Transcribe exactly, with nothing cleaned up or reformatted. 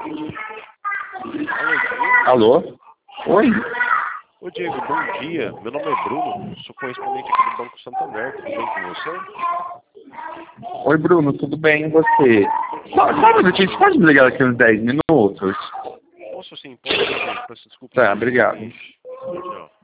Alô? Oi? Ô Diego, bom dia. Meu nome é Bruno, sou correspondente aqui do Banco Santander. Tudo bem com você? Oi, Bruno, tudo bem e você? Só, só um minutinho, você pode me ligar daqui uns dez minutos? Posso sim, posso sim. Peço desculpa. Tá, obrigado. Tchau, tchau.